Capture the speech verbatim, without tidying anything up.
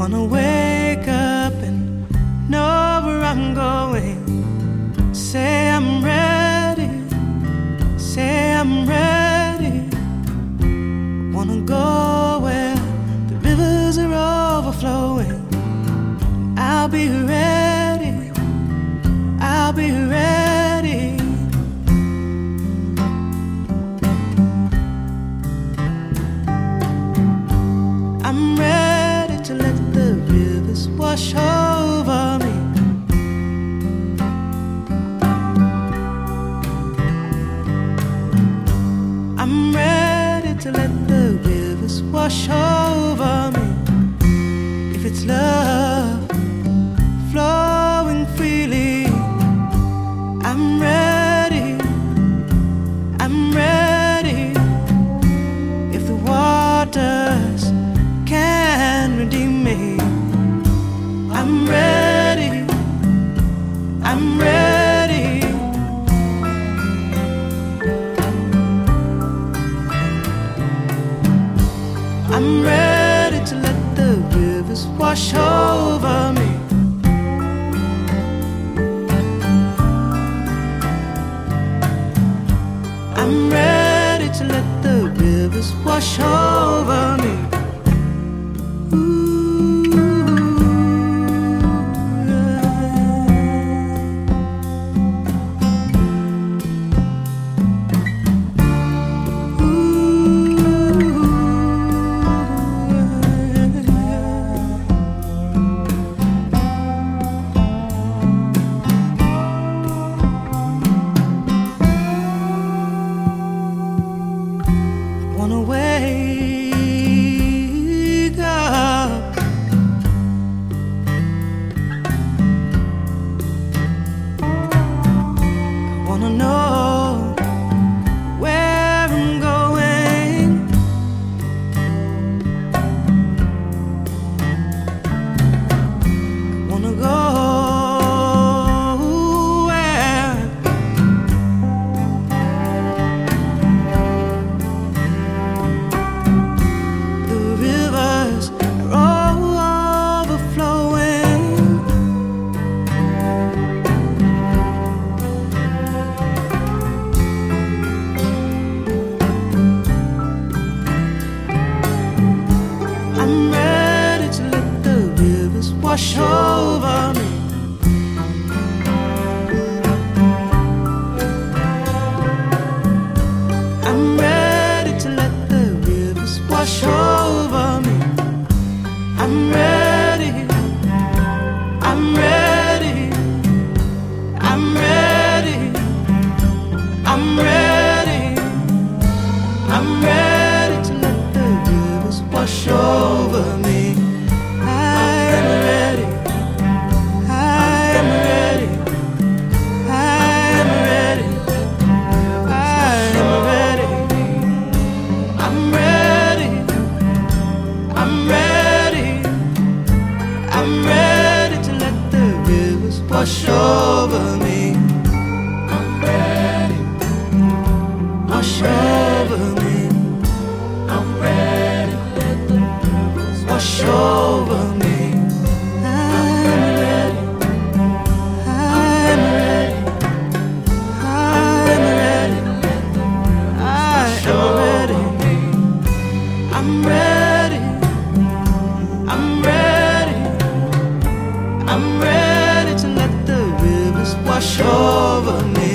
Wanna wake up and know where I'm going. Say I'm ready, say I'm ready. Wanna go where the rivers are overflowing. I'll be ready, I'll be ready. I'm ready to let the rivers wash over me. I'm ready to let the rivers wash over me. If it's love flowing freely, I'm ready, I'm ready. If the waters can redeem me, I'm ready, I'm ready. I'm ready to let the rivers wash over me. I'm ready to let the rivers wash over me. Wanna wake up, I wanna know where I'm going. I wanna go where the rivers are overflowing. I'm ready to let the rivers wash over me. I'm ready to let the rivers wash over me. I'm ready, I'm ready, I'm ready, I'm ready, I'm ready to let the rivers wash over me. I am ready, I am ready, I am ready, I am ready. I'm ready, I'm ready, I'm ready to let the rivers wash over me. I'm ready, wash over me. I'm ready, let the rivers wash over me. I'm ready, I'm ready, I'm ready, I am ready. I'm ready, I'm ready, I'm ready to let the rivers wash over me.